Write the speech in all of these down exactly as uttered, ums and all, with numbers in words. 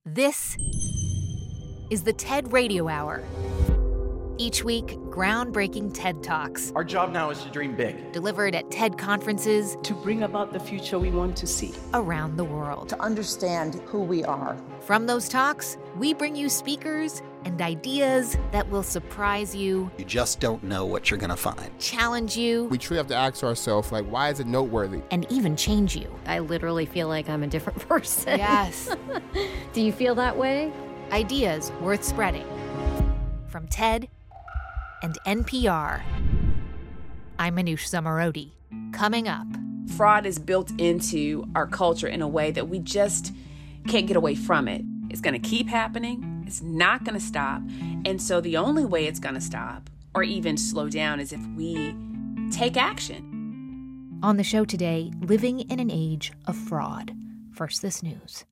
This is the TED Radio Hour. Each week, groundbreaking TED Talks. Our job now is to dream big. Delivered at TED conferences. To bring about the future we want to see. Around the world. To understand who we are. From those talks, we bring you speakers and ideas that will surprise you. You just don't know what you're going to find. Challenge you. We truly have to ask ourselves, like, why is it noteworthy? And even change you. I literally feel like I'm a different person. Yes. Do you feel that way? Ideas worth spreading. From TED and N P R. I'm Manoush Zomorodi. Coming up. Fraud is built into our culture in a way that we just can't get away from it. It's going to keep happening. It's not going to stop. And so the only way it's going to stop or even slow down is if we take action. On the show today, living in an age of fraud. First, this news.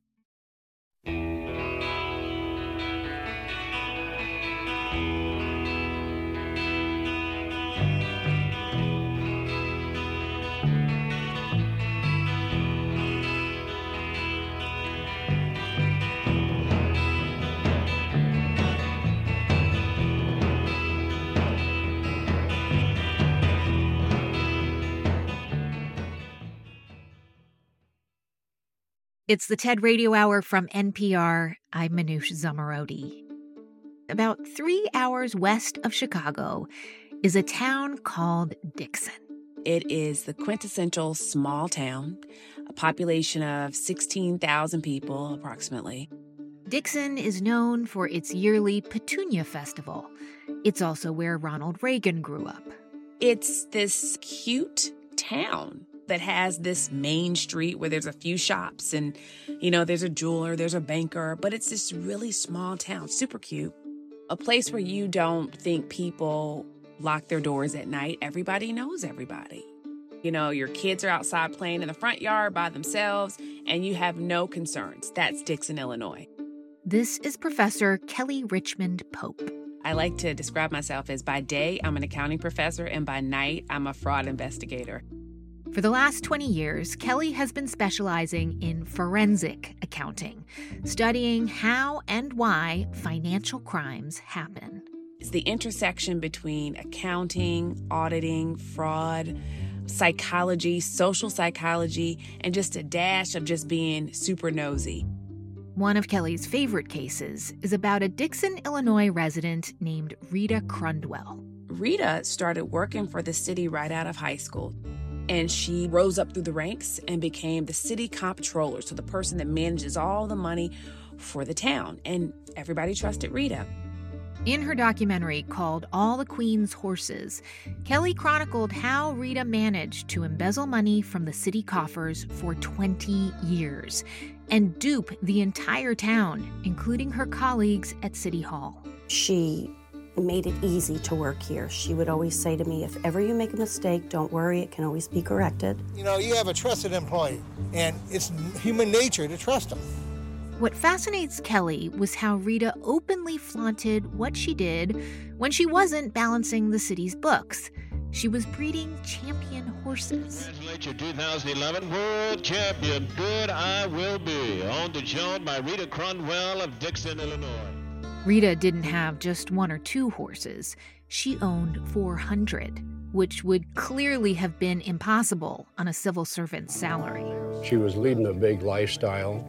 It's the TED Radio Hour from N P R. I'm Manoush Zomorodi. About three hours west of Chicago is a town called Dixon. It is the quintessential small town, a population of sixteen thousand people approximately. Dixon is known for its yearly Petunia Festival. It's also where Ronald Reagan grew up. It's this cute town that has this main street where there's a few shops and, you know, there's a jeweler, there's a banker, but it's this really small town, super cute. A place where you don't think people lock their doors at night. Everybody knows everybody. You know, your kids are outside playing in the front yard by themselves and you have no concerns. That's Dixon, Illinois. This is Professor Kelly Richmond Pope. I like to describe myself as by day, I'm an accounting professor, and by night, I'm a fraud investigator. For the last twenty years, Kelly has been specializing in forensic accounting, studying how and why financial crimes happen. It's the intersection between accounting, auditing, fraud, psychology, social psychology, and just a dash of just being super nosy. One of Kelly's favorite cases is about a Dixon, Illinois resident named Rita Crundwell. Rita started working for the city right out of high school. And she rose up through the ranks and became the city comptroller, so the person that manages all the money for the town. And everybody trusted Rita. In her documentary called All the Queen's Horses, Kelly chronicled how Rita managed to embezzle money from the city coffers for twenty years and dupe the entire town, including her colleagues at City Hall. She made it easy to work here. She would always say to me, if ever you make a mistake, don't worry, it can always be corrected. You know, you have a trusted employee, and it's human nature to trust them. What fascinates Kelly was how Rita openly flaunted what she did when she wasn't balancing the city's books. She was breeding champion horses. Congratulate your two thousand eleven World Champion, Good I Will Be, owned and shown by Rita Crundwell of Dixon, Illinois. Rita didn't have just one or two horses. She owned four hundred, which would clearly have been impossible on a civil servant's salary. She was leading a big lifestyle.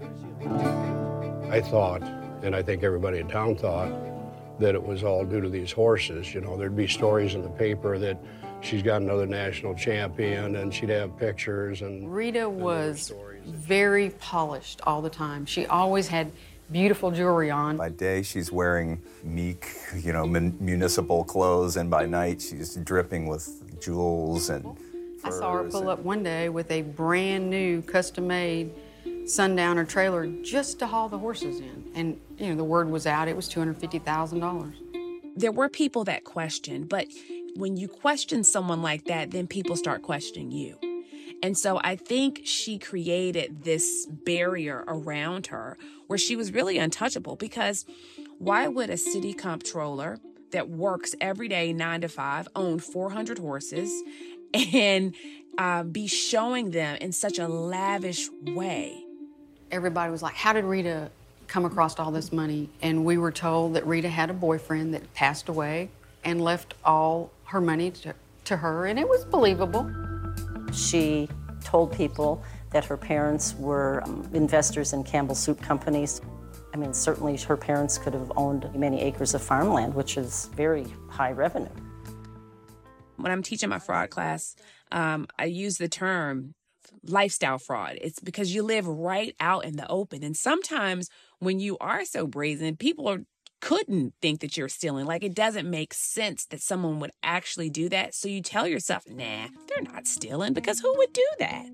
I thought, and I think everybody in town thought, that it was all due to these horses. You know, there'd be stories in the paper that she's got another national champion, and she'd have pictures. And Rita was very polished all the time. She always had beautiful jewelry on. By day, she's wearing meek, you know, mun- municipal clothes, and by night, she's dripping with jewels and I saw her pull and... up one day with a brand new, custom-made sundowner trailer just to haul the horses in. And, you know, the word was out, it was two hundred fifty thousand dollars. There were people that questioned, but when you question someone like that, then people start questioning you. And so I think she created this barrier around her where she was really untouchable, because why would a city comptroller that works every day nine to five own four hundred horses and uh, be showing them in such a lavish way? Everybody was like, how did Rita come across all this money, and we were told that Rita had a boyfriend that passed away and left all her money to, to her, and it was believable. She told people that her parents were um, investors in Campbell Soup companies. I mean, certainly her parents could have owned many acres of farmland, which is very high revenue. When I'm teaching my fraud class, um, I use the term lifestyle fraud. It's because you live right out in the open. And sometimes when you are so brazen, people are, couldn't think that you're stealing. Like, it doesn't make sense that someone would actually do that. So you tell yourself, nah, they're not stealing, because who would do that?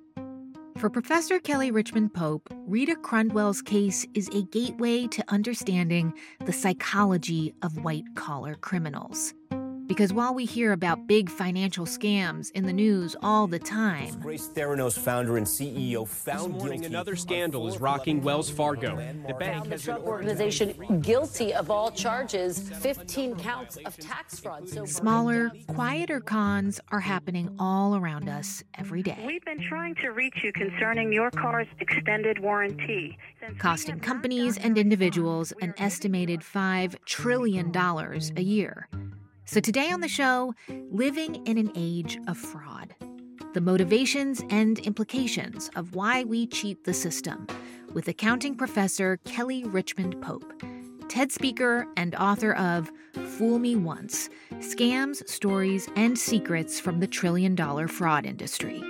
For Professor Kelly Richmond Pope, Rita Crundwell's case is a gateway to understanding the psychology of white-collar criminals. Because while we hear about big financial scams in the news all the time, Grace Theranos, founder and C E O, found this morning, guilty. Another scandal is rocking Wells Fargo. The bank the has Trump been organization guilty of all charges, fifteen counts of tax fraud. So smaller, quieter cons are happening all around us every day. We've been trying to reach you concerning your car's extended warranty. Costing companies and individuals an estimated five trillion dollars a year. So today on the show, living in an age of fraud. The motivations and implications of why we cheat the system, with accounting professor Kelly Richmond Pope, TED speaker and author of Fool Me Once, Scams, Stories, and Secrets from the Trillion Dollar Fraud Industry.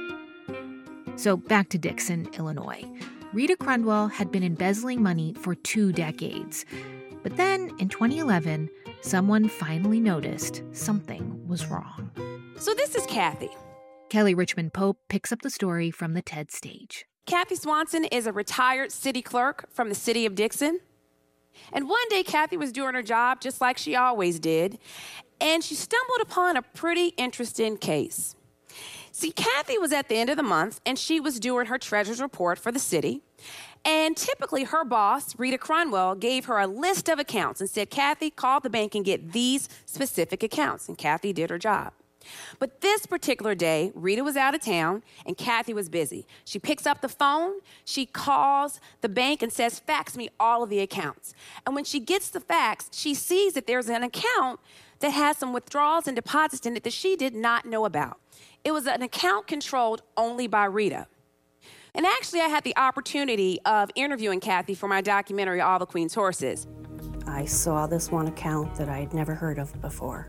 So back to Dixon, Illinois. Rita Crundwell had been embezzling money for two decades. But then, in twenty eleven, someone finally noticed something was wrong. So this is Kathy. Kelly Richmond Pope picks up the story from the TED stage. Kathy Swanson is a retired city clerk from the city of Dixon. And one day, Kathy was doing her job just like she always did, and she stumbled upon a pretty interesting case. See, Kathy was at the end of the month, and she was doing her treasurer's report for the city. And typically her boss, Rita Crundwell, gave her a list of accounts and said, Kathy, call the bank and get these specific accounts. And Kathy did her job. But this particular day, Rita was out of town and Kathy was busy. She picks up the phone, she calls the bank and says, fax me all of the accounts. And when she gets the fax, she sees that there's an account that has some withdrawals and deposits in it that she did not know about. It was an account controlled only by Rita. And actually, I had the opportunity of interviewing Kathy for my documentary, All the Queen's Horses. I saw this one account that I had never heard of before.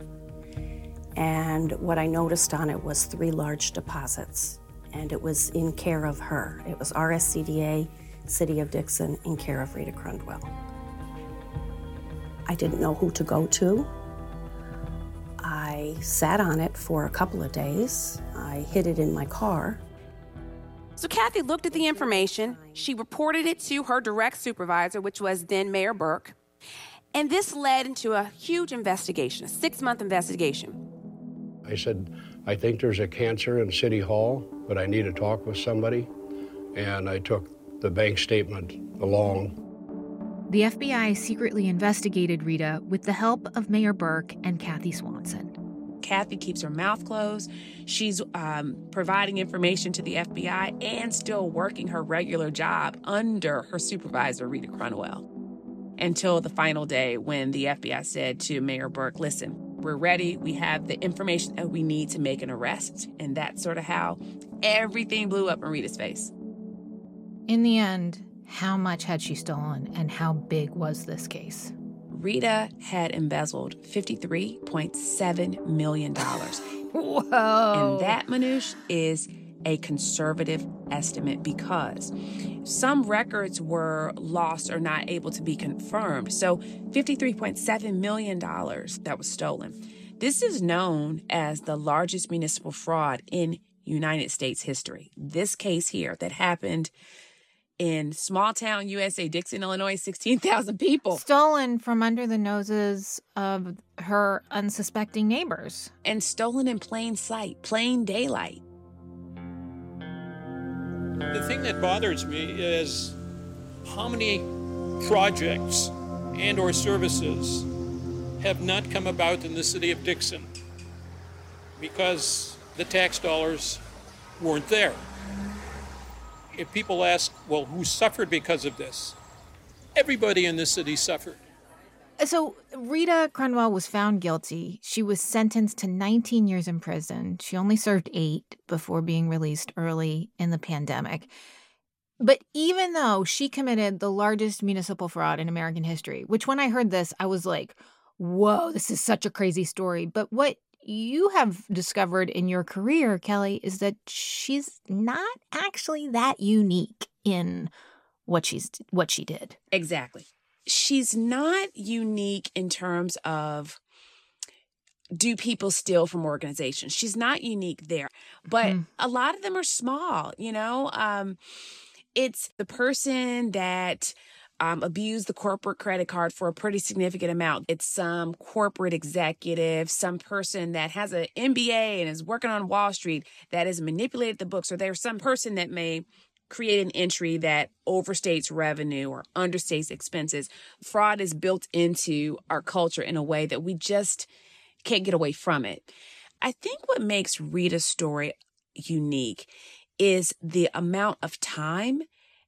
And what I noticed on it was three large deposits. And it was in care of her. It was R S C D A, City of Dixon, in care of Rita Crundwell. I didn't know who to go to. I sat on it for a couple of days. I hid it in my car. So Kathy looked at the information, she reported it to her direct supervisor, which was then Mayor Burke, and this led into a huge investigation, a six-month investigation. I said, I think there's a cancer in City Hall, but I need to talk with somebody, and I took the bank statement along. The F B I secretly investigated Rita with the help of Mayor Burke and Kathy Swanson. Kathy keeps her mouth closed. She's um, providing information to the F B I and still working her regular job under her supervisor, Rita Crundwell, until the final day when the F B I said to Mayor Burke, listen, we're ready. We have the information that we need to make an arrest. And that's sort of how everything blew up in Rita's face. In the end, how much had she stolen and how big was this case? Rita had embezzled fifty-three point seven million dollars. Whoa. And that, Manoush, is a conservative estimate because some records were lost or not able to be confirmed. So fifty-three point seven million dollars that was stolen. This is known as the largest municipal fraud in United States history. This case here that happened in small town U S A, Dixon, Illinois, sixteen thousand people. Stolen from under the noses of her unsuspecting neighbors. And stolen in plain sight, plain daylight. The thing that bothers me is how many projects and or services have not come about in the city of Dixon because the tax dollars weren't there. If people ask, well, who suffered because of this? Everybody in this city suffered. So Rita Crundwell was found guilty. She was sentenced to nineteen years in prison. She only served eight before being released early in the pandemic. But even though she committed the largest municipal fraud in American history, which when I heard this, I was like, whoa, this is such a crazy story. But what you have discovered in your career, Kelly, is that she's not actually that unique in what she's what she did. Exactly. She's not unique in terms of do people steal from organizations. She's not unique there. But mm. a lot of them are small, you know. Um, it's the person that um, abused the corporate credit card for a pretty significant amount. It's some corporate executive, some person that has an M B A and is working on Wall Street that has manipulated the books. Or there's some person that may create an entry that overstates revenue or understates expenses. Fraud is built into our culture in a way that we just can't get away from it. I think what makes Rita's story unique is the amount of time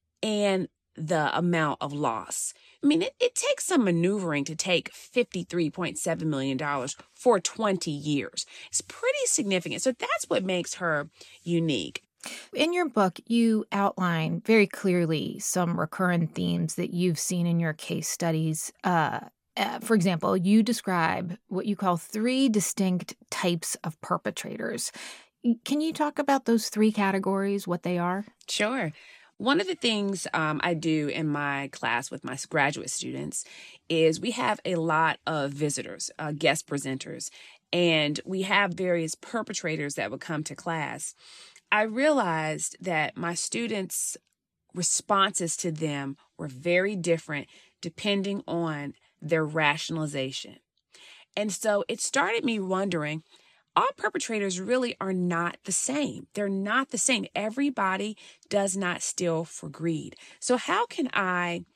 and the amount of loss. I mean, it, it takes some maneuvering to take fifty-three point seven million dollars for twenty years. It's pretty significant. So that's what makes her unique. In your book, you outline very clearly some recurrent themes that you've seen in your case studies. Uh, uh, for example, you describe what you call three distinct types of perpetrators. Can you talk about those three categories, what they are? Sure. One of the things um, I do in my class with my graduate students is we have a lot of visitors, uh, guest presenters, and we have various perpetrators that would come to class. I realized that my students' responses to them were very different depending on their rationalization. And so it started me wondering, all perpetrators really are not the same. They're not the same. Everybody does not steal for greed. So how can I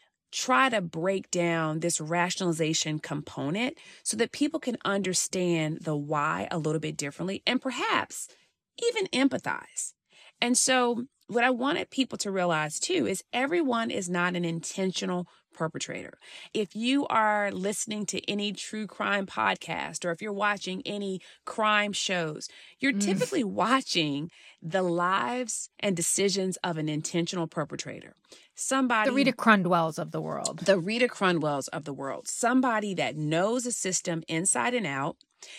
try to break down this rationalization component so that people can understand the why a little bit differently and perhaps even empathize? And so what I wanted people to realize too is everyone is not an intentional perpetrator. If you are listening to any true crime podcast or if you're watching any crime shows, you're mm. typically watching the lives and decisions of an intentional perpetrator. Somebody, the Rita Crundwells of the world. The Rita Crundwells of the world. Somebody that knows a system inside and out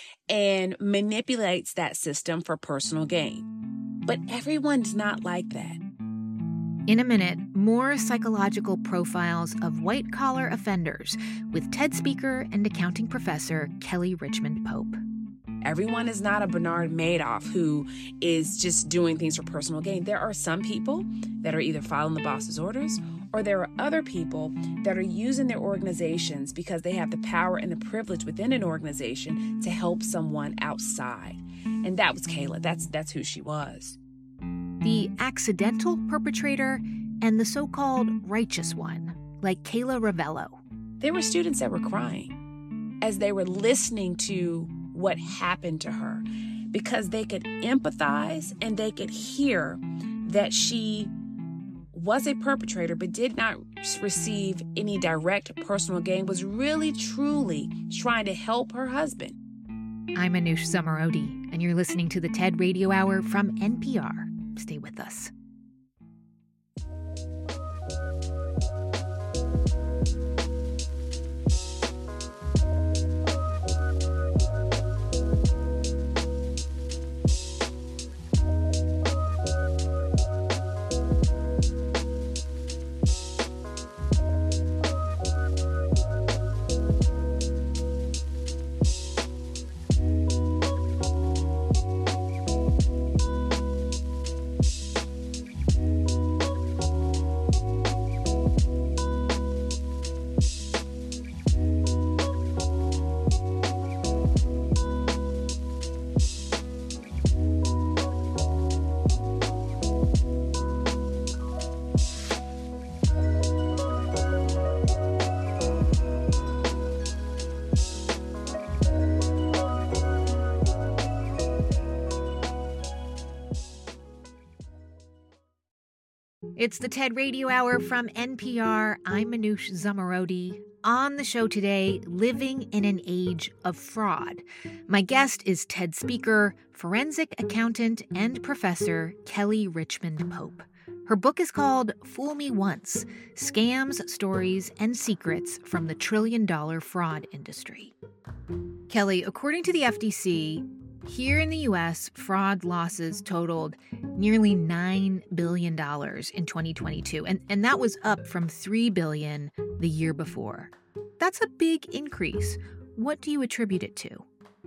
and manipulates that system for personal gain. But everyone's not like that. In a minute, more psychological profiles of white-collar offenders with TED speaker and accounting professor Kelly Richmond Pope. Everyone is not a Bernard Madoff who is just doing things for personal gain. There are some people that are either following the boss's orders, or there are other people that are using their organizations because they have the power and the privilege within an organization to help someone outside. And that was Kayla. That's that's who she was. The accidental perpetrator and the so-called righteous one, like Kayla Ravello. There were students that were crying as they were listening to what happened to her because they could empathize and they could hear that she was a perpetrator but did not receive any direct personal gain, was really, truly trying to help her husband. I'm Anoush Zomorodi, and you're listening to the TED Radio Hour from N P R. Stay with us. It's the TED Radio Hour from N P R. I'm Manoush Zomorodi. On the show today, living in an age of fraud. My guest is TED speaker, forensic accountant, and professor Kelly Richmond Pope. Her book is called Fool Me Once: Scams, Stories, and Secrets from the Trillion Dollar Fraud Industry. Kelly, according to the F D C, here in the U S, fraud losses totaled nearly nine billion dollars in twenty twenty-two, and, and that was up from three billion dollars the year before. That's a big increase. What do you attribute it to?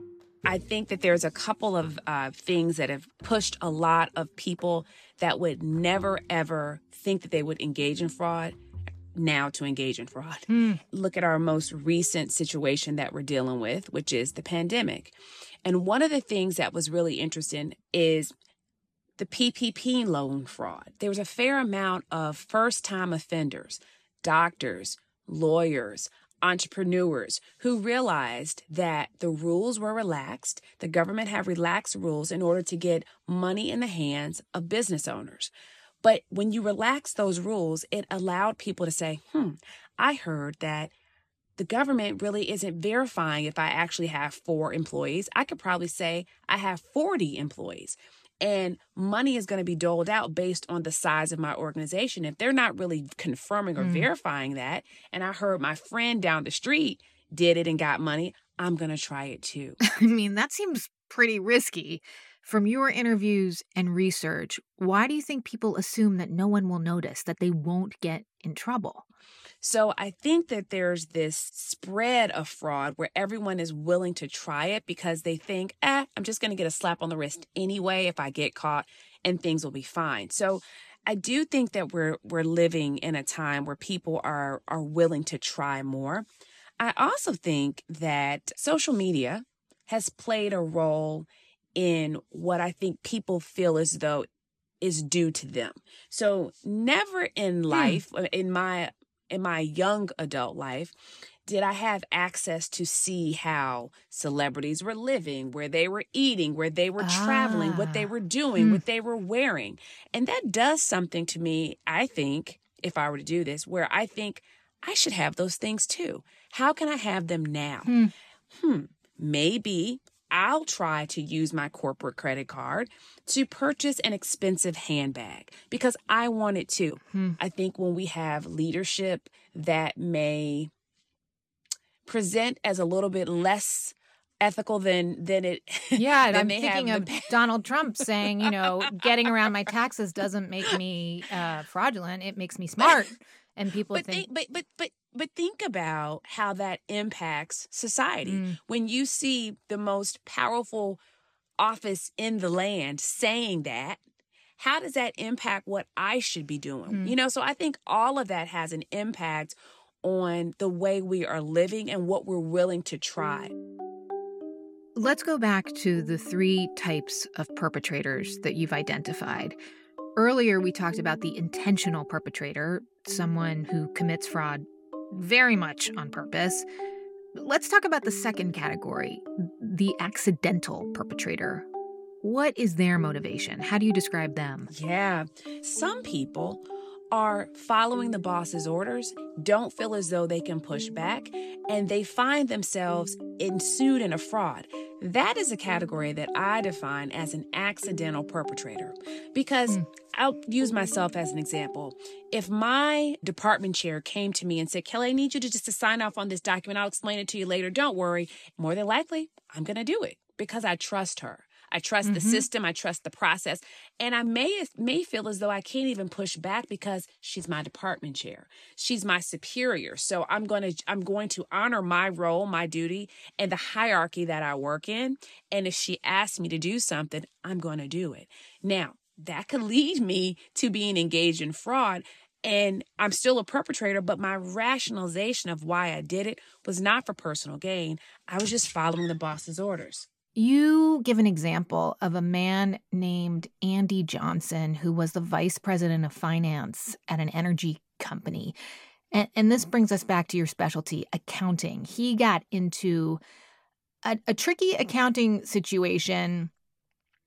I think that there's a couple of uh, things that have pushed a lot of people that would never, ever think that they would engage in fraud now to engage in fraud. Mm. Look at our most recent situation that we're dealing with, which is the pandemic. And one of the things that was really interesting is the P P P loan fraud. There was a fair amount of first-time offenders, doctors, lawyers, entrepreneurs who realized that the rules were relaxed. The government had relaxed rules in order to get money in the hands of business owners. But when you relax those rules, it allowed people to say, hmm, I heard that the government really isn't verifying if I actually have four employees. I could probably say I have forty employees. And money is going to be doled out based on the size of my organization. If they're not really confirming or mm. verifying that, and I heard my friend down the street did it and got money, I'm going to try it too. I mean, that seems pretty risky. From your interviews and research, why do you think people assume that no one will notice, that they won't get in trouble? So I think that there's this spread of fraud where everyone is willing to try it because they think, eh, I'm just going to get a slap on the wrist anyway if I get caught and things will be fine. So I do think that we're we're living in a time where people are are willing to try more. I also think that social media has played a role in what I think people feel as though is due to them. So never in life, hmm. in my in my young adult life, did I have access to see how celebrities were living, where they were eating, where they were ah. traveling, what they were doing, hmm. what they were wearing. And that does something to me, I think, if I were to do this, where I think I should have those things too. How can I have them now? Hmm. Hmm. Maybe I'll try to use my corporate credit card to purchase an expensive handbag because I want it too. Hmm. I think when we have leadership that may present as a little bit less ethical than than it. Yeah, than I'm they thinking have of the... Donald Trump saying, you know, getting around my taxes doesn't make me uh, fraudulent; it makes me smart. And people but think, think, but but but but think about how that impacts society. Mm. When you see the most powerful office in the land saying that, how does that impact what I should be doing? Mm. You know, so I think all of that has an impact on the way we are living and what we're willing to try. Let's go back to the three types of perpetrators that you've identified. Earlier, we talked about the intentional perpetrator, someone who commits fraud very much on purpose. Let's talk about the second category, the accidental perpetrator. What is their motivation? How do you describe them? Yeah, some people are following the boss's orders, don't feel as though they can push back, and they find themselves ensued in a fraud. That is a category that I define as an accidental perpetrator. Because mm. I'll use myself as an example. If my department chair came to me and said, Kelly, I need you to just to sign off on this document. I'll explain it to you later. Don't worry. More than likely, I'm going to do it because I trust her. I trust mm-hmm. the system. I trust the process. And I may may feel as though I can't even push back because she's my department chair. She's my superior. So I'm going to I'm going to honor my role, my duty, and the hierarchy that I work in. And if she asks me to do something, I'm going to do it. Now, that could lead me to being engaged in fraud. And I'm still a perpetrator, but my rationalization of why I did it was not for personal gain. I was just following the boss's orders. You give an example of a man named Andy Johnson, who was the vice president of finance at an energy company. And, and this brings us back to your specialty, accounting. He got into a, a tricky accounting situation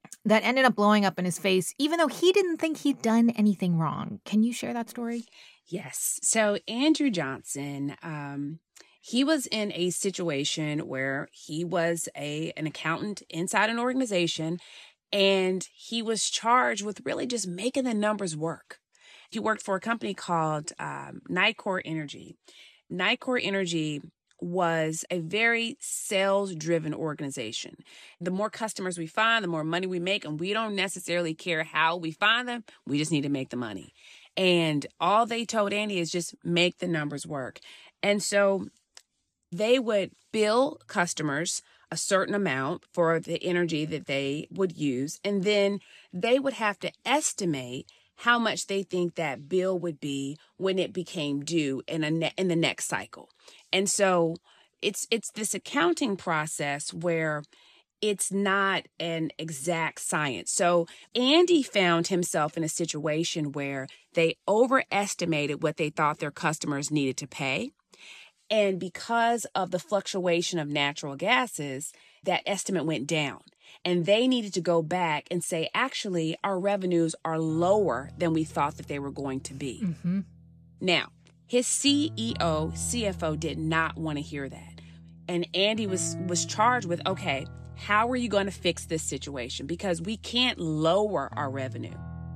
that ended up blowing up in his face, even though he didn't think he'd done anything wrong. Can you share that story? Yes. So Andrew Johnson, um, he was in a situation where he was a an accountant inside an organization, and he was charged with really just making the numbers work. He worked for a company called um, Nicor Energy. Nicor Energy was a very sales-driven organization. The more customers we find, the more money we make, and we don't necessarily care how we find them. We just need to make the money. And all they told Andy is just make the numbers work. And so they would bill customers a certain amount for the energy that they would use, and then they would have to estimate how much they think that bill would be when it became due in a ne- in the next cycle. And so it's it's this accounting process where it's not an exact science. So Andy found himself in a situation where they overestimated what they thought their customers needed to pay. And because of the fluctuation of natural gases, that estimate went down. And they needed to go back and say, actually, our revenues are lower than we thought that they were going to be. Mm-hmm. Now, his C E O, C F O did not want to hear that. And Andy was, was charged with, okay, how are you going to fix this situation? Because we can't lower our revenue.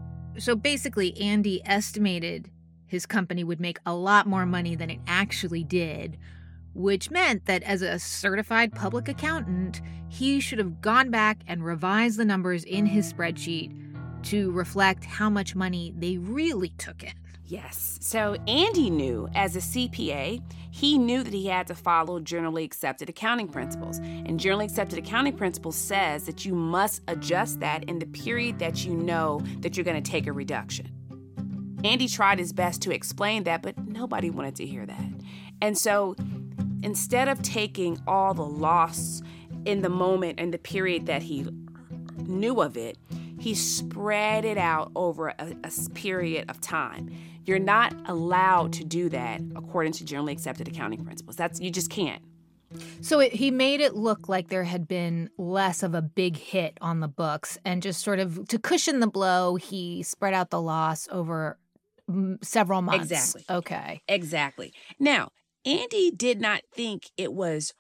So basically, Andy estimated his company would make a lot more money than it actually did, which meant that as a certified public accountant, he should have gone back and revised the numbers in his spreadsheet to reflect how much money they really took in. Yes. So Andy knew, as a C P A, he knew that he had to follow generally accepted accounting principles. And generally accepted accounting principles says that you must adjust that in the period that you know that you're going to take a reduction. Andy tried his best to explain that, but nobody wanted to hear that. And so instead of taking all the loss in the moment and the period that he knew of it, he spread it out over a, a period of time. You're not allowed to do that according to generally accepted accounting principles. That's you just can't. So it, he made it look like there had been less of a big hit on the books, and just sort of to cushion the blow, he spread out the loss over m- several months. Exactly. Okay. Exactly. Now, Andy did not think it was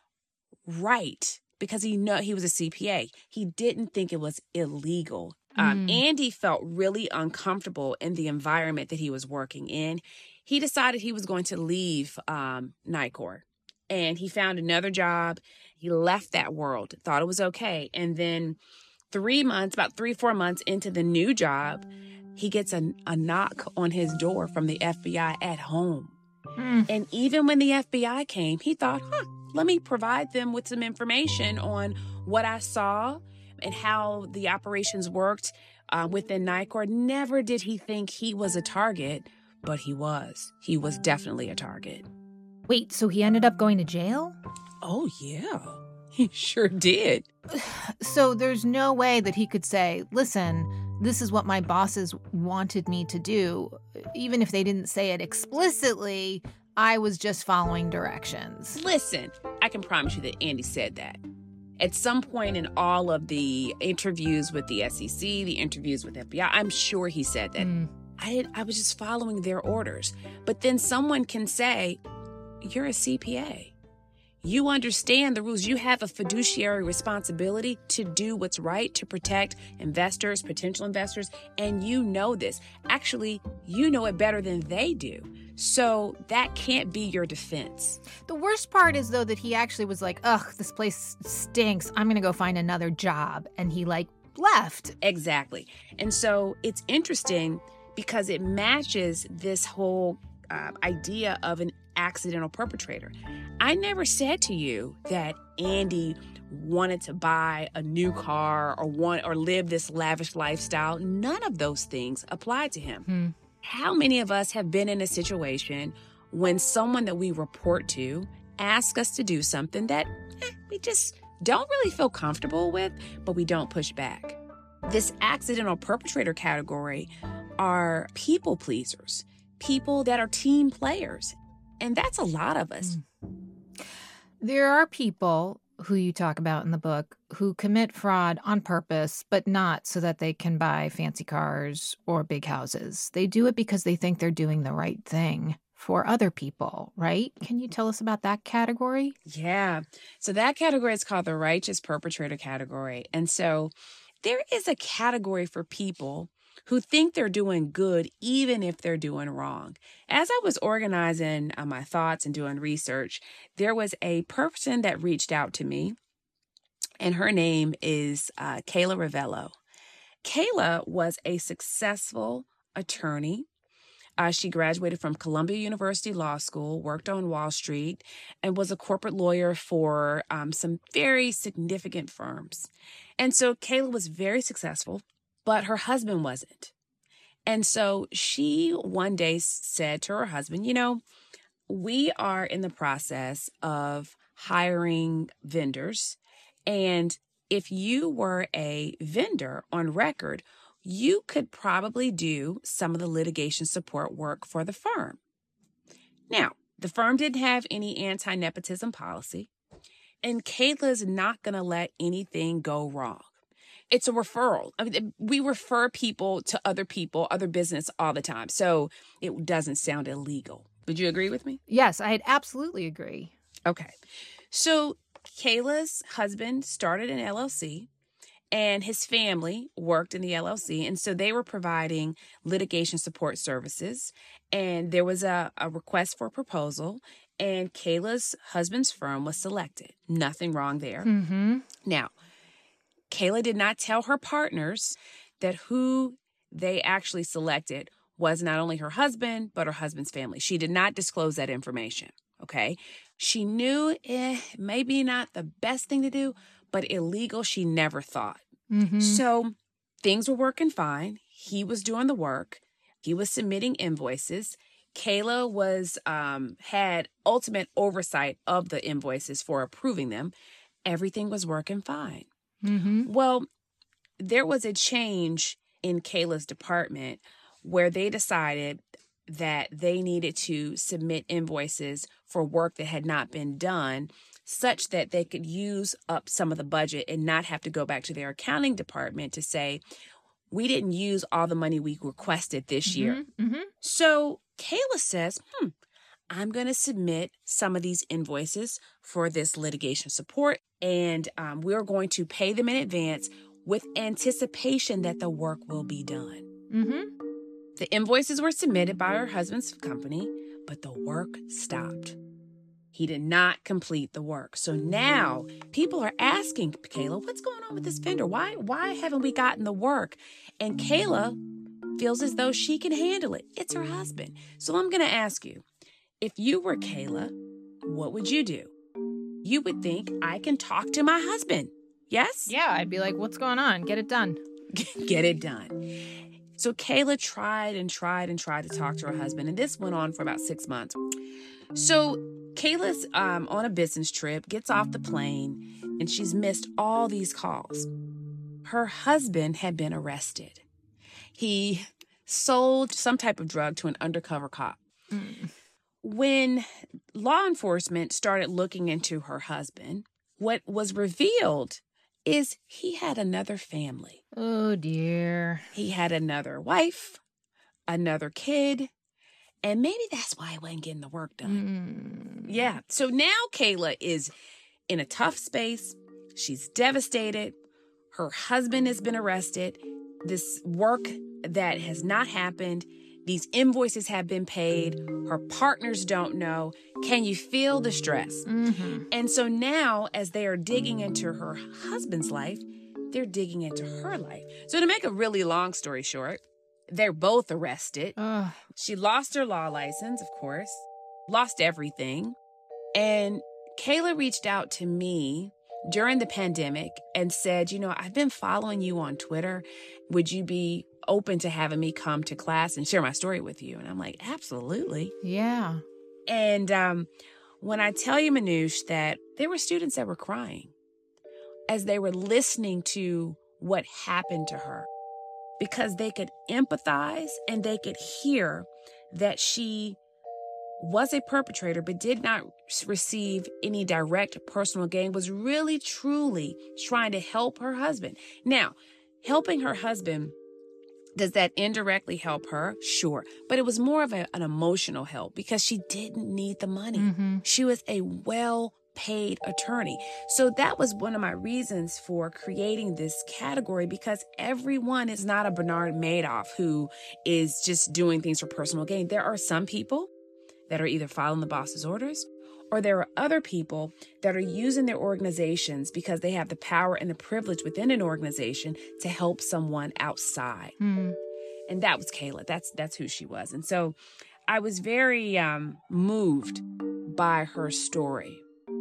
right because he know he was a C P A. He didn't think it was illegal. Um, mm. Andy felt really uncomfortable in the environment that he was working in. He decided he was going to leave um, Nicor, and he found another job. He left that world, thought it was okay. And then three months, about three, four months into the new job, he gets a, a knock on his door from the F B I at home. Mm. And even when the F B I came, he thought, huh, let me provide them with some information on what I saw and how the operations worked uh, within Nicor. Never did he think he was a target, but he was. He was definitely a target. Wait, so he ended up going to jail? Oh, yeah. He sure did. So there's no way that he could say, listen, this is what my bosses wanted me to do. Even if they didn't say it explicitly, I was just following directions. Listen, I can promise you that Andy said that. At some point in all of the interviews with the S E C, the interviews with F B I, I'm sure he said that. Mm. I did, I was just following their orders. But then someone can say, you're a C P A. You understand the rules. You have a fiduciary responsibility to do what's right, to protect investors, potential investors, and you know this. Actually, you know it better than they do. So that can't be your defense. The worst part is, though, that he actually was like, ugh, this place stinks. I'm going to go find another job. And he, like, left. Exactly. And so it's interesting because it matches this whole uh, idea of an accidental perpetrator. I never said to you that Andy wanted to buy a new car or want or live this lavish lifestyle. None of those things applied to him. Hmm. How many of us have been in a situation when someone that we report to asks us to do something that eh, we just don't really feel comfortable with, but we don't push back? This accidental perpetrator category are people pleasers, people that are team players. And that's a lot of us. There are people who you talk about in the book, who commit fraud on purpose, but not so that they can buy fancy cars or big houses. They do it because they think they're doing the right thing for other people, right? Can you tell us about that category? Yeah. So that category is called the righteous perpetrator category. And so there is a category for people who think they're doing good even if they're doing wrong. As I was organizing uh, my thoughts and doing research, there was a person that reached out to me, and her name is uh, Kayla Ravello. Kayla was a successful attorney. Uh, she graduated from Columbia University Law School, worked on Wall Street, and was a corporate lawyer for um, some very significant firms. And so Kayla was very successful, but her husband wasn't. And so she one day said to her husband, you know, we are in the process of hiring vendors. And if you were a vendor on record, you could probably do some of the litigation support work for the firm. Now, the firm didn't have any anti-nepotism policy, and Kayla's not going to let anything go wrong. It's a referral. I mean, we refer people to other people, other business all the time, so it doesn't sound illegal. Would you agree with me? Yes, I'd absolutely agree. Okay. So Kayla's husband started an L L C, and his family worked in the L L C. And so they were providing litigation support services. And there was a, a request for a proposal. And Kayla's husband's firm was selected. Nothing wrong there. Mm-hmm. Now, Kayla did not tell her partners that who they actually selected was not only her husband, but her husband's family. She did not disclose that information. Okay. She knew eh, maybe not the best thing to do, but illegal, she never thought. Mm-hmm. So things were working fine. He was doing the work. He was submitting invoices. Kayla was um, had ultimate oversight of the invoices for approving them. Everything was working fine. Mm-hmm. Well, there was a change in Kayla's department where they decided that they needed to submit invoices for work that had not been done, such that they could use up some of the budget and not have to go back to their accounting department to say, we didn't use all the money we requested this Mm-hmm. year. Mm-hmm. So Kayla says, hmm, I'm going to submit some of these invoices for this litigation support, and um, we're going to pay them in advance with anticipation that the work will be done. Mm-hmm. The invoices were submitted by her husband's company, but the work stopped. He did not complete the work. So now people are asking Kayla, what's going on with this vendor? Why, why haven't we gotten the work? And Kayla feels as though she can handle it. It's her husband. So I'm going to ask you, if you were Kayla, what would you do? You would think, I can talk to my husband. Yes? Yeah, I'd be like, what's going on? Get it done. Get it done. So Kayla tried and tried and tried to talk to her husband, and this went on for about six months. So Kayla's um, on a business trip, gets off the plane, and she's missed all these calls. Her husband had been arrested. He sold some type of drug to an undercover cop. Mm. When law enforcement started looking into her husband, what was revealed is he had another family. Oh, dear. He had another wife, another kid, and maybe that's why he wasn't getting the work done. Mm. Yeah. So now Kayla is in a tough space. She's devastated. Her husband has been arrested. This work that has not happened. These invoices have been paid. Her partners don't know. Can you feel the stress? Mm-hmm. And so now, as they are digging into her husband's life, they're digging into her life. So to make a really long story short, they're both arrested. Ugh. She lost her law license, of course, lost everything. And Kayla reached out to me during the pandemic and said, you know, I've been following you on Twitter. Would you be open to having me come to class and share my story with you? And I'm like, absolutely. Yeah. And um, when I tell you, Manoush, that there were students that were crying as they were listening to what happened to her, because they could empathize and they could hear that she was a perpetrator but did not receive any direct personal gain, was really, truly trying to help her husband. Now, helping her husband, does that indirectly help her? Sure. But it was more of a, an emotional help because she didn't need the money. Mm-hmm. She was a well paid attorney. So that was one of my reasons for creating this category, because everyone is not a Bernard Madoff who is just doing things for personal gain. There are some people that are either following the boss's orders, or there are other people that are using their organizations because they have the power and the privilege within an organization to help someone outside. Mm. And that was Kayla. That's that's who she was. And so I was very um, moved by her story.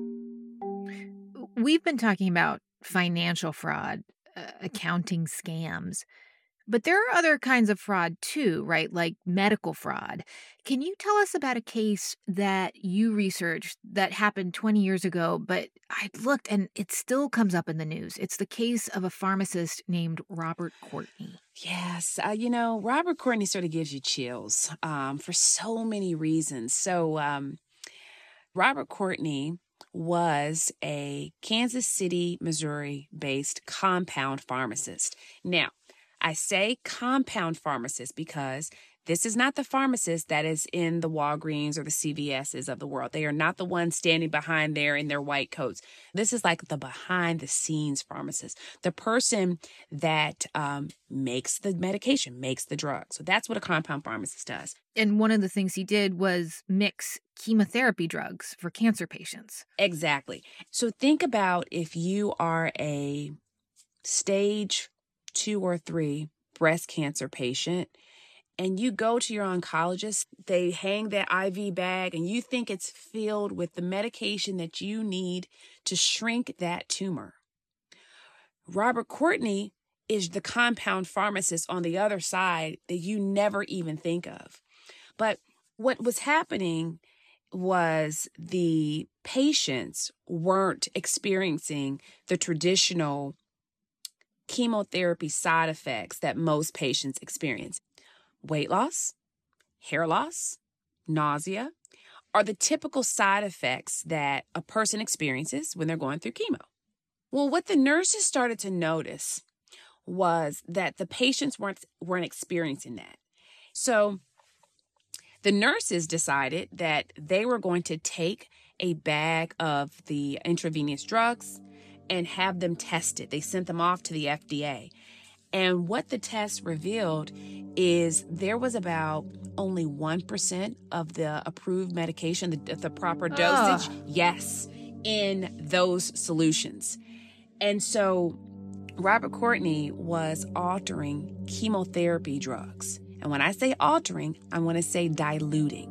We've been talking about financial fraud, uh, accounting scams, but there are other kinds of fraud too, right? Like medical fraud. Can you tell us about a case that you researched that happened twenty years ago, but I looked and it still comes up in the news? It's the case of a pharmacist named Robert Courtney. Yes. Uh, you know, Robert Courtney sort of gives you chills um, for so many reasons. So um, Robert Courtney was a Kansas City, Missouri-based compound pharmacist. Now, I say compound pharmacist because this is not the pharmacist that is in the Walgreens or the C V S's of the world. They are not the ones standing behind there in their white coats. This is like the behind-the-scenes pharmacist, the person that um, makes the medication, makes the drug. So that's what a compound pharmacist does. And one of the things he did was mix chemotherapy drugs for cancer patients. Exactly. So think about if you are a stage two or three breast cancer patient and you go to your oncologist, they hang that I V bag and you think it's filled with the medication that you need to shrink that tumor. Robert Courtney is the compound pharmacist on the other side that you never even think of. But what was happening was the patients weren't experiencing the traditional chemotherapy side effects that most patients experience. Weight loss, hair loss, nausea are the typical side effects that a person experiences when they're going through chemo. Well, what the nurses started to notice was that the patients weren't, weren't experiencing that. So the nurses decided that they were going to take a bag of the intravenous drugs and have them tested. They sent them off to the F D A. And what the test revealed is there was about only one percent of the approved medication, the, the proper dosage, oh. yes, in those solutions. And so Robert Courtney was altering chemotherapy drugs. And when I say altering, I want to say diluting.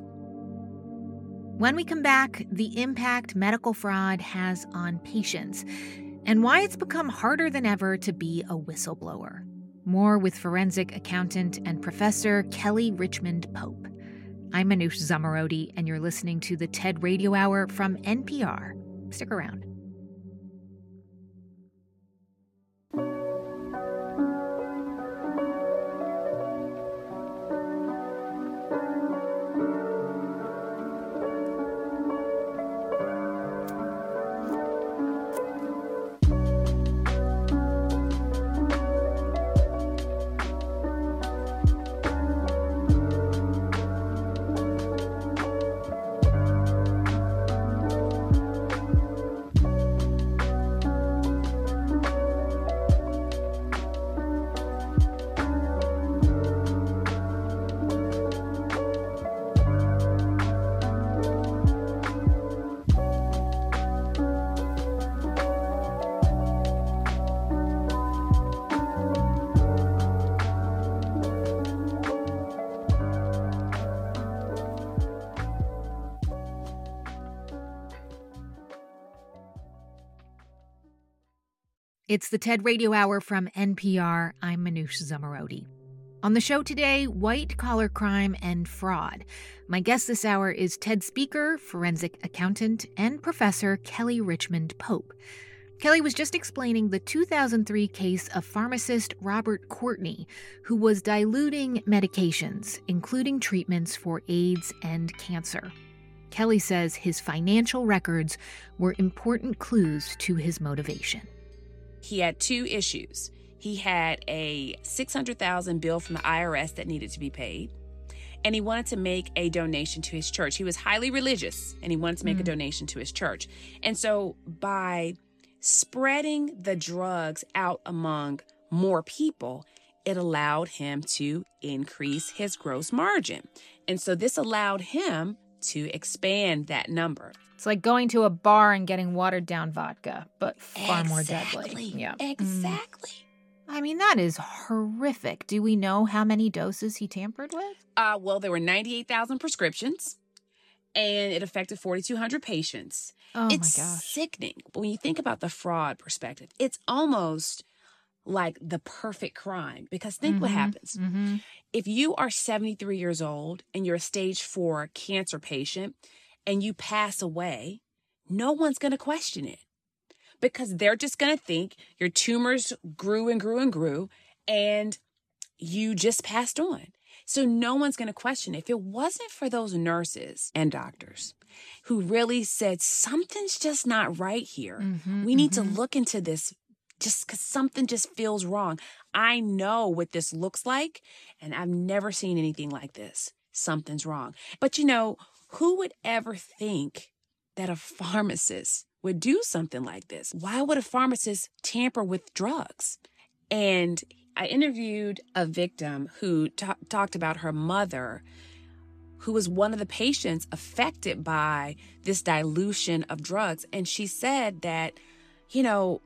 When we come back, the impact medical fraud has on patients and why it's become harder than ever to be a whistleblower. More with forensic accountant and professor Kelly Richmond Pope. I'm Manoush Zomorodi, and you're listening to the TED Radio Hour from N P R. Stick around. It's the TED Radio Hour from N P R. I'm Manoush Zomorodi. On the show today, white-collar crime and fraud. My guest this hour is TED speaker, forensic accountant, and professor Kelly Richmond Pope. Kelly was just explaining the two thousand three case of pharmacist Robert Courtney, who was diluting medications, including treatments for AIDS and cancer. Kelly says his financial records were important clues to his motivation. He had two issues. He had a six hundred thousand dollars bill from the I R S that needed to be paid, and he wanted to make a donation to his church. He was highly religious, and he wanted to make mm. a donation to his church. And so by spreading the drugs out among more people, it allowed him to increase his gross margin. And so this allowed him to expand that number. It's like going to a bar and getting watered down vodka, but far exactly. more deadly. Yeah. Exactly. Mm. I mean, that is horrific. Do we know how many doses he tampered with? Uh, well, there were ninety-eight thousand prescriptions, and it affected forty-two hundred patients. Oh, it's my gosh. sickening. But when you think about the fraud perspective, it's almost like the perfect crime. Because think mm-hmm. what happens. Mm-hmm. If you are seventy-three years old and you're a stage four cancer patient and you pass away, no one's going to question it. Because they're just going to think your tumors grew and grew and grew and you just passed on. So no one's going to question it. If it wasn't for those nurses and doctors who really said, something's just not right here. Mm-hmm, we need mm-hmm. to look into this just because something just feels wrong. I know what this looks like, and I've never seen anything like this. Something's wrong. But, you know, who would ever think that a pharmacist would do something like this? Why would a pharmacist tamper with drugs? And I interviewed a victim who t- talked about her mother, who was one of the patients affected by this dilution of drugs. And she said that, you know,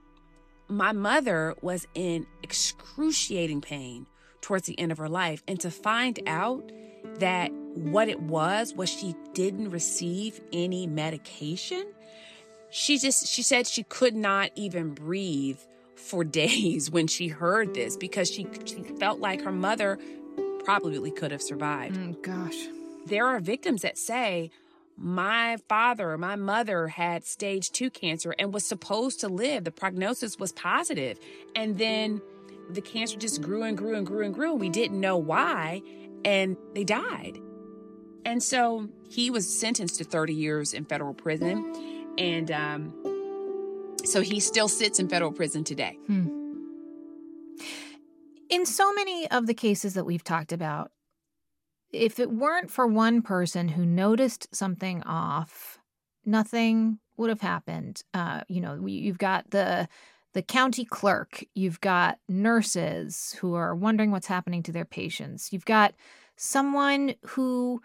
my mother was in excruciating pain towards the end of her life. And to find out that what it was was she didn't receive any medication, She just, she said she could not even breathe for days when she heard this because she, she felt like her mother probably could have survived. Mm, gosh. There are victims that say, my father or my mother had stage two cancer and was supposed to live. The prognosis was positive. And then the cancer just grew and grew and grew and grew. We didn't know why. And they died. And so he was sentenced to thirty years in federal prison. And um, so he still sits in federal prison today. Hmm. In so many of the cases that we've talked about, if it weren't for one person who noticed something off, nothing would have happened. Uh, you know, you've got the the county clerk, you've got nurses who are wondering what's happening to their patients. You've got someone who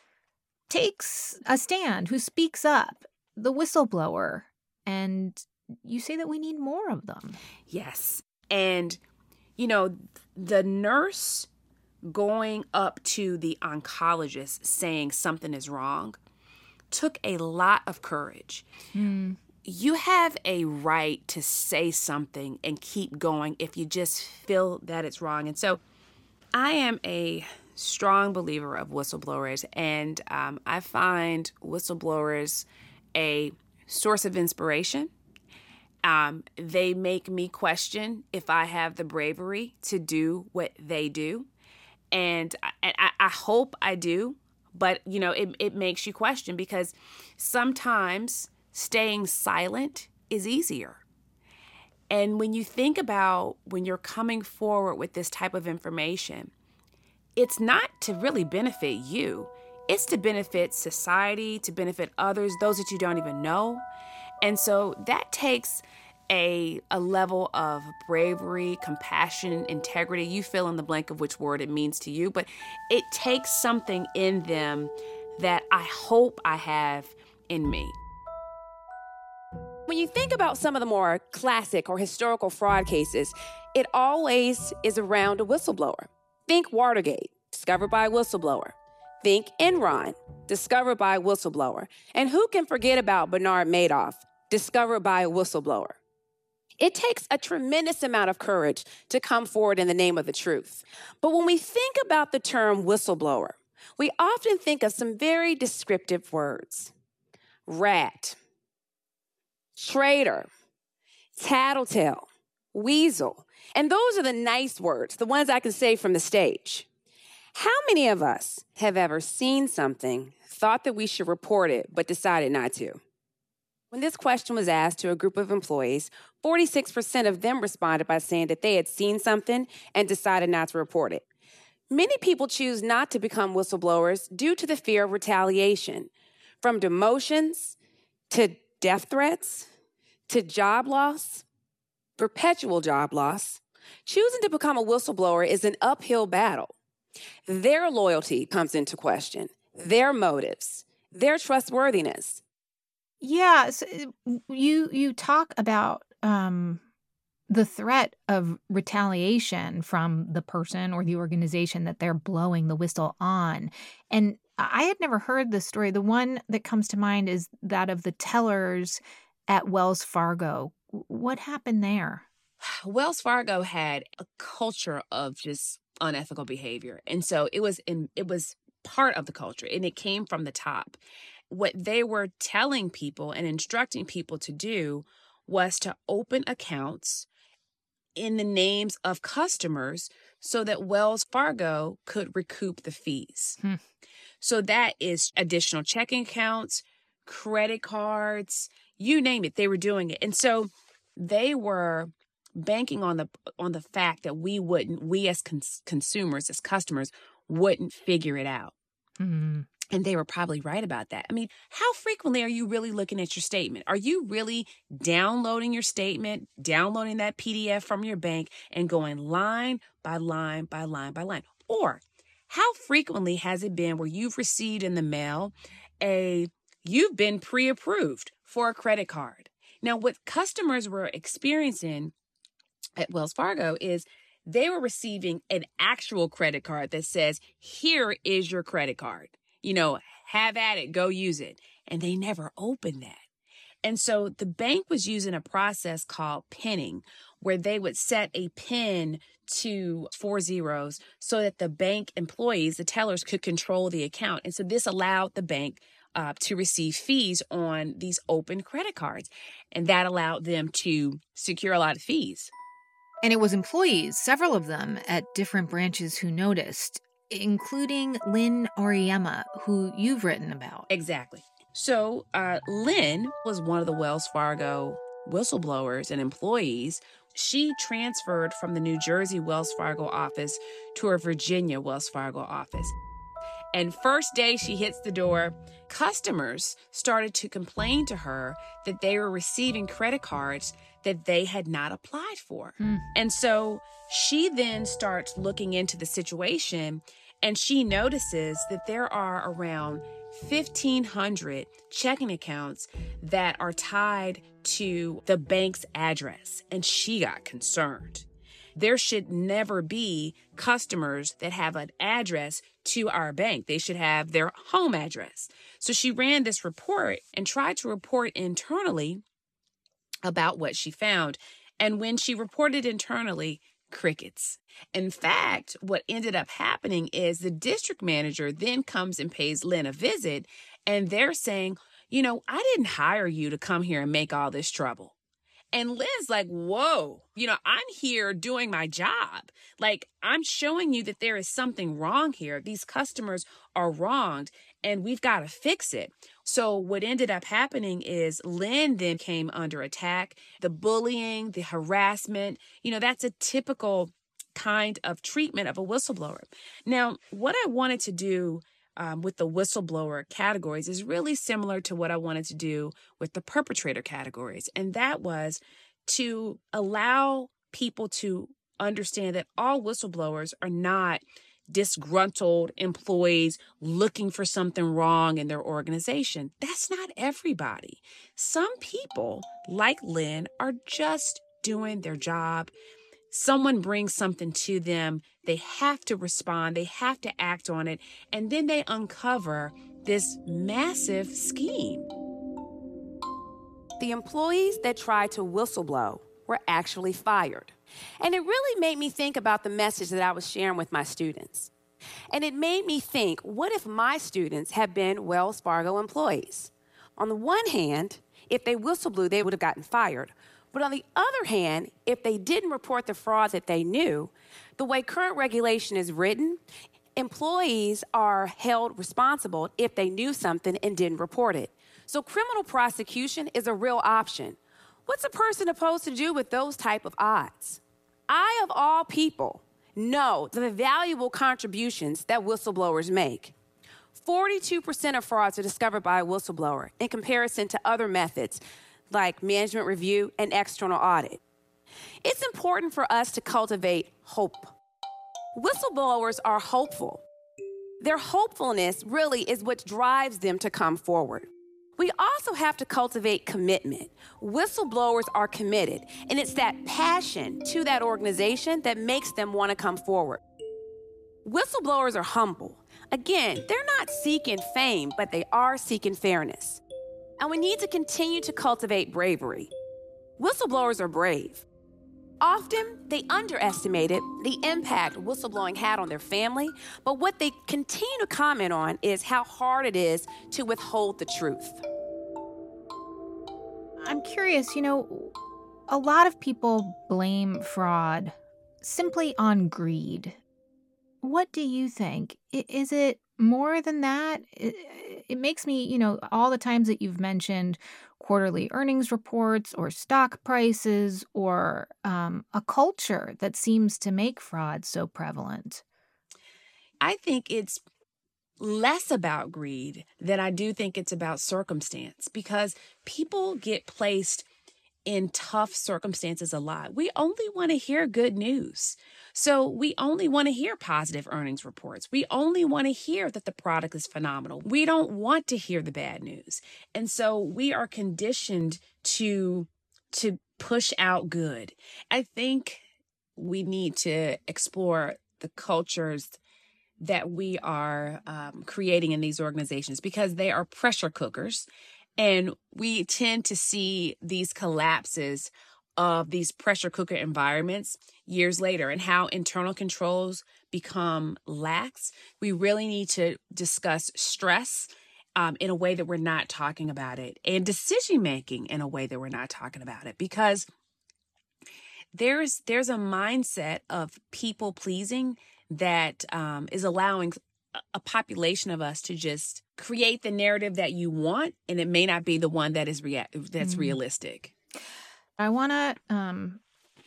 takes a stand, who speaks up, the whistleblower, and you say that we need more of them. Yes. And, you know, the nurse going up to the oncologist saying something is wrong took a lot of courage. Mm. You have a right to say something and keep going if you just feel that it's wrong. And so I am a strong believer of whistleblowers, and um, I find whistleblowers a source of inspiration. Um, they make me question if I have the bravery to do what they do. And I, I, I hope I do, but, you know, it, it makes you question because sometimes staying silent is easier. And when you think about when you're coming forward with this type of information, it's not to really benefit you. It's to benefit society, to benefit others, those that you don't even know. And so that takes a a level of bravery, compassion, integrity. You fill in the blank of which word it means to you, but it takes something in them that I hope I have in me. When you think about some of the more classic or historical fraud cases, it always is around a whistleblower. Think Watergate, discovered by a whistleblower. Think Enron, discovered by a whistleblower. And who can forget about Bernard Madoff, discovered by a whistleblower? It takes a tremendous amount of courage to come forward in the name of the truth. But when we think about the term whistleblower, we often think of some very descriptive words. Rat, traitor, tattletale, weasel. And those are the nice words, the ones I can say from the stage. How many of us have ever seen something, thought that we should report it, but decided not to? When this question was asked to a group of employees, forty-six percent of them responded by saying that they had seen something and decided not to report it. Many people choose not to become whistleblowers due to the fear of retaliation, from demotions to death threats to job loss, perpetual job loss. Choosing to become a whistleblower is an uphill battle. Their loyalty comes into question, their motives, their trustworthiness. Yeah, so you you talk about um, the threat of retaliation from the person or the organization that they're blowing the whistle on. And I had never heard this story. The one that comes to mind is that of the tellers at Wells Fargo. What happened there? Wells Fargo had a culture of just unethical behavior. And so it was in, it was part of the culture, and it came from the top. What they were telling people and instructing people to do was to open accounts in the names of customers so that Wells Fargo could recoup the fees. Hmm. So that is additional checking accounts, credit cards, you name it, they were doing it. And so they were banking on the on the fact that we wouldn't, we as cons- consumers, as customers, wouldn't figure it out. Mm-hmm. And they were probably right about that. I mean, how frequently are you really looking at your statement? Are you really downloading your statement, downloading that P D F from your bank and going line by line by line by line? Or how frequently has it been where you've received in the mail a, you've been pre-approved for a credit card? Now, what customers were experiencing at Wells Fargo is they were receiving an actual credit card that says, here is your credit card. You know, have at it, go use it. And they never opened that. And so the bank was using a process called pinning, where they would set a pin to four zeros so that the bank employees, the tellers, could control the account. And so this allowed the bank uh, to receive fees on these open credit cards. And that allowed them to secure a lot of fees. And it was employees, several of them at different branches, who noticed, including Lynn Auriemma, who you've written about. Exactly. So uh, Lynn was one of the Wells Fargo whistleblowers and employees. She transferred from the New Jersey Wells Fargo office to her Virginia Wells Fargo office. And first day she hits the door, customers started to complain to her that they were receiving credit cards that they had not applied for. Hmm. And so she then starts looking into the situation, and she notices that there are around fifteen hundred checking accounts that are tied to the bank's address. And she got concerned. There should never be customers that have an address to our bank. They should have their home address. So she ran this report and tried to report internally about what she found. And when she reported internally, crickets. In fact, what ended up happening is the district manager then comes and pays Lynn a visit, and they're saying, you know, I didn't hire you to come here and make all this trouble. And Lynn's like, whoa, you know, I'm here doing my job. Like, I'm showing you that there is something wrong here. These customers are wronged, and we've got to fix it. So what ended up happening is Lynn then came under attack. The bullying, the harassment, you know, that's a typical kind of treatment of a whistleblower. Now, what I wanted to do Um, with the whistleblower categories is really similar to what I wanted to do with the perpetrator categories. And that was to allow people to understand that all whistleblowers are not disgruntled employees looking for something wrong in their organization. That's not everybody. Some people, like Lynn, are just doing their job. Someone brings something to them, they have to respond, they have to act on it, and then they uncover this massive scheme. The employees that tried to whistleblow were actually fired. And it really made me think about the message that I was sharing with my students. And it made me think, what if my students had been Wells Fargo employees? On the one hand, if they whistleblew, they would have gotten fired. But on the other hand, if they didn't report the fraud that they knew, the way current regulation is written, employees are held responsible if they knew something and didn't report it. So criminal prosecution is a real option. What's a person supposed to do with those type of odds? I, of all people, know the valuable contributions that whistleblowers make. forty-two percent of frauds are discovered by a whistleblower in comparison to other methods like management review and external audit. It's important for us to cultivate hope. Whistleblowers are hopeful. Their hopefulness really is what drives them to come forward. We also have to cultivate commitment. Whistleblowers are committed, and it's that passion to that organization that makes them want to come forward. Whistleblowers are humble. Again, they're not seeking fame, but they are seeking fairness. And we need to continue to cultivate bravery. Whistleblowers are brave. Often, they underestimated the impact whistleblowing had on their family, but what they continue to comment on is how hard it is to withhold the truth. I'm curious, you know, a lot of people blame fraud simply on greed. What do you think? Is it more than that? It, it makes me, you know, all the times that you've mentioned quarterly earnings reports or stock prices or um, a culture that seems to make fraud so prevalent. I think it's less about greed than I do think it's about circumstance, because people get placed in tough circumstances a lot. We only want to hear good news. So we only want to hear positive earnings reports. We only want to hear that the product is phenomenal. We don't want to hear the bad news. And so we are conditioned to, to push out good. I think we need to explore the cultures that we are um, creating in these organizations, because they are pressure cookers. And we tend to see these collapses of these pressure cooker environments years later, and how internal controls become lax. We really need to discuss stress um, in a way that we're not talking about it, and decision making in a way that we're not talking about it, because there's there's a mindset of people pleasing that um, is allowing a population of us to just create the narrative that you want, and it may not be the one that is rea- that's mm-hmm. realistic. I want to um,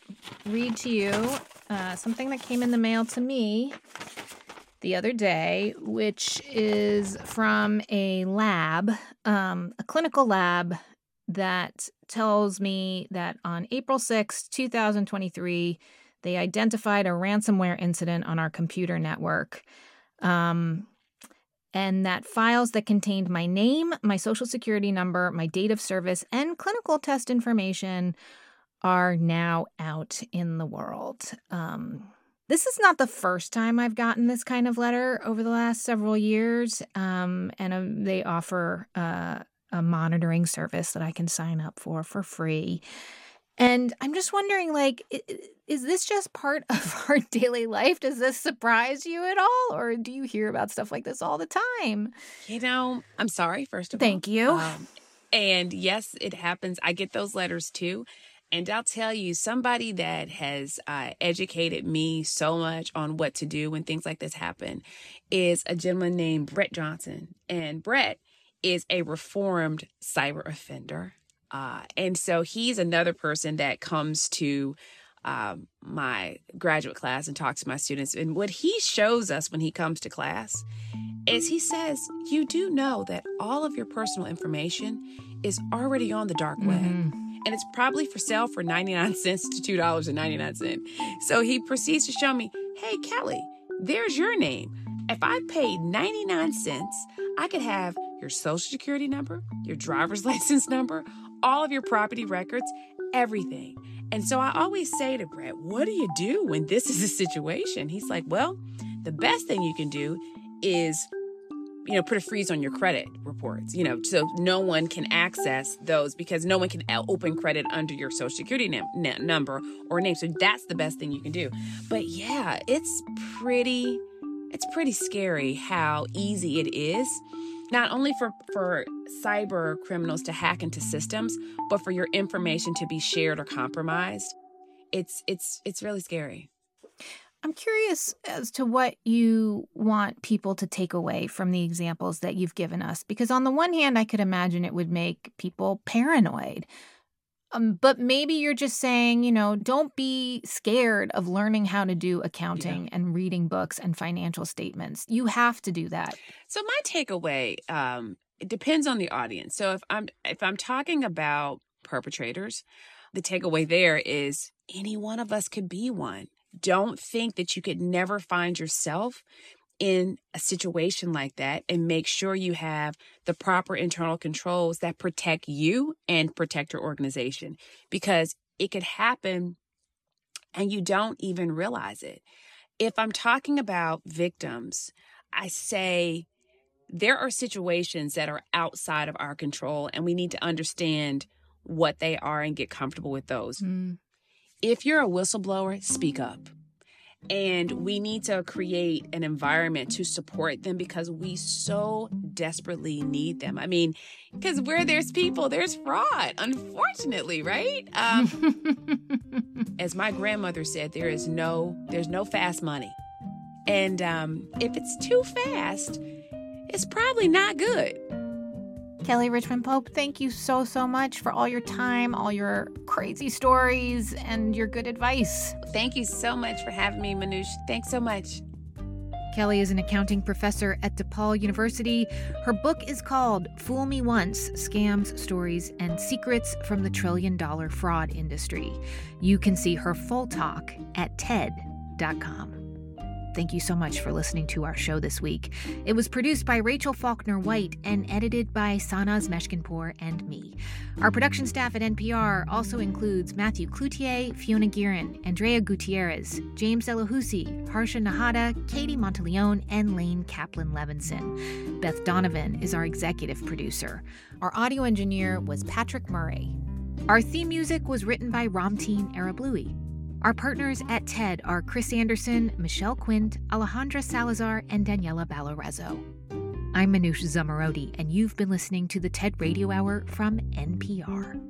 read to you uh, something that came in the mail to me the other day, which is from a lab, um, a clinical lab that tells me that on April sixth, twenty twenty-three, they identified a ransomware incident on our computer network. Um, and that files that contained my name, my social security number, my date of service, and clinical test information are now out in the world. Um, this is not the first time I've gotten this kind of letter over the last several years, um, and uh, they offer uh, a monitoring service that I can sign up for for free. And I'm just wondering, like, is this just part of our daily life? Does this surprise you at all? Or do you hear about stuff like this all the time? You know, I'm sorry, first of Thank all. Thank you. Um, and yes, it happens. I get those letters too. And I'll tell you, somebody that has uh, educated me so much on what to do when things like this happen is a gentleman named Brett Johnson. And Brett is a reformed cyber offender. Uh, and so he's another person that comes to um, my graduate class and talks to my students. And what he shows us when he comes to class is he says, you do know that all of your personal information is already on the dark web. Mm-hmm. And it's probably for sale for ninety-nine cents to two dollars and ninety-nine cents. So he proceeds to show me, hey, Kelly, there's your name. If I paid ninety-nine cents, I could have your social security number, your driver's license number, all of your property records, everything. And so I always say to Brett, what do you do when this is a situation? He's like, well, the best thing you can do is, you know, put a freeze on your credit reports, you know, so no one can access those, because no one can open credit under your social security num- number or name. So that's the best thing you can do. But yeah, it's pretty, it's pretty scary how easy it is, not only for, for cyber criminals to hack into systems, but for your information to be shared or compromised. It's, it's, it's really scary. I'm curious as to what you want people to take away from the examples that you've given us, because on the one hand, I could imagine it would make people paranoid. Um, but maybe you're just saying, you know, don't be scared of learning how to do accounting yeah. and reading books and financial statements. You have to do that. So my takeaway, um, it depends on the audience. So if I'm if I'm talking about perpetrators, the takeaway there is any one of us could be one. Don't think that you could never find yourself in a situation like that, and make sure you have the proper internal controls that protect you and protect your organization, because it could happen and you don't even realize it. If I'm talking about victims, I say there are situations that are outside of our control, and we need to understand what they are and get comfortable with those. Mm. If you're a whistleblower, speak up. And we need to create an environment to support them, because we so desperately need them. I mean, because where there's people, there's fraud, unfortunately, right? Um, as my grandmother said, there is no, there's no fast money. And um, if it's too fast, it's probably not good. Kelly Richmond Pope, thank you so, so much for all your time, all your crazy stories, and your good advice. Thank you so much for having me, Manoush. Thanks so much. Kelly is an accounting professor at DePaul University. Her book is called Fool Me Once, Scams, Stories, and Secrets from the Trillion Dollar Fraud Industry. You can see her full talk at T E D dot com. Thank you so much for listening to our show this week. It was produced by Rachel Faulkner White and edited by Sanaz Meshkinpour and me. Our production staff at N P R also includes Matthew Cloutier, Fiona Guerin, Andrea Gutierrez, James Delahoussaye, Harsha Nahata, Katie Monteleone, and Lane Kaplan-Levinson. Beth Donovan is our executive producer. Our audio engineer was Patrick Murray. Our theme music was written by Ramteen Arablouei. Our partners at T E D are Chris Anderson, Michelle Quint, Alejandra Salazar, and Daniela Balarezo. I'm Manoush Zomorodi, and you've been listening to the T E D Radio Hour from N P R.